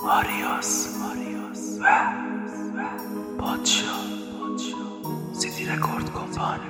آریاس و پادشاه سیتی رکورد کمپانی.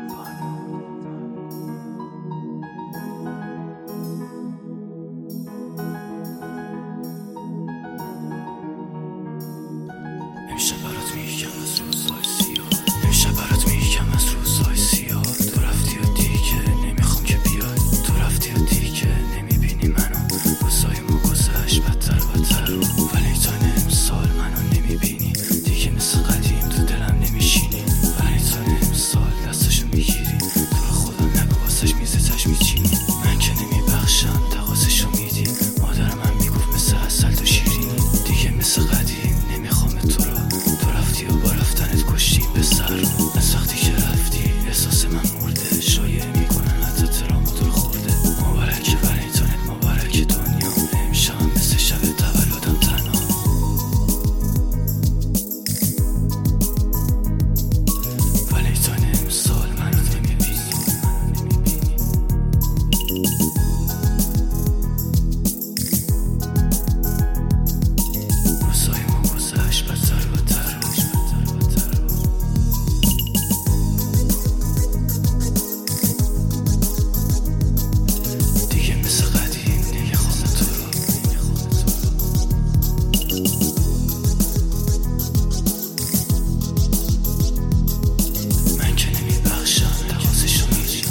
امشب برات میگم از روزهای سیاه، امشب برات میگم از روزهای سیاه. تو رفتی و دیگه نمیخوام که بیای، تو رفتی و دیگه نمیبینی منو. روزایمو گذشت بدتر ولی تا امسال منو نمیبینی دیگه، مثل قدیم تو دلم نمیشینی. ولی تا امسال دستشو میگیری، تو رو خدا نگو واسش میزتش میچینی. من که نمیبخشم تقاضیشو میدی، مادر من میگفت مثل عسل تو شیرینی. دیگه مثل قدیم نمیخوام تو رو، تو رفتی و با رفتنت کشتیم به سر رو. از وقتی که رفتی احساس من مرده، شایعه میکنن حتی ترامو دور خورده. مبارکه ولنتاینت، مبارکه دنیا، امشب مثل شب تولدم تنها. ولی تا امسال منو نمیبینی. روزایمو گذشت بدتر دیگه مثل قدیم نمیخوام تو رو. من که نمیبخشم تقاضیشو میدی.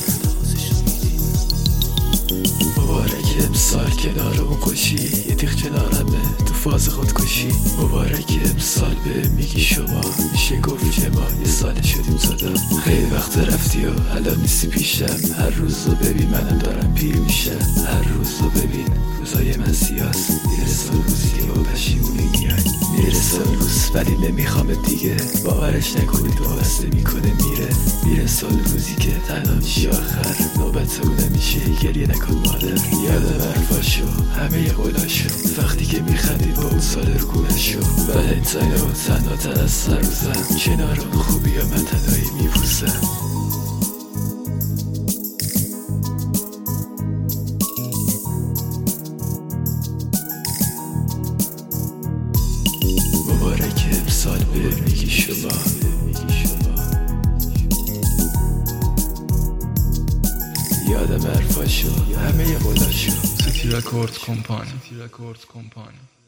مبارک امسال کنار اون کشی، یه تیغ کنارمه تو فاز خودکشی. مبارک امسال به میگی شما، میشه گفت که ما یه سال شدیم زدم. خیلی وقت رفتی و الان نیستی پیشم، هر روز رو ببین منم دارم پیر میشم. هر روز رو ببین روزای من سیاست، میرسه روزی که با پشیمونی میای. میرسه روز ولی نمیخوام دیگه، باورش نکنید وابسته میکنه میرسه روزی که تنها میشی آخر، نوبت اونه میشه گریه نکن مادر. یادم حرفاشو همه قولاشو، وقتی که میخندید با اون سال رکونشو. ولنتاین و تنها تن از سر روزم، کنار اون خوبی ها من تنهایی میبوسم. مبارک امسال به میگی شما، یادم حرفاشو همه قولاشو. سیتی رکورد کمپانی.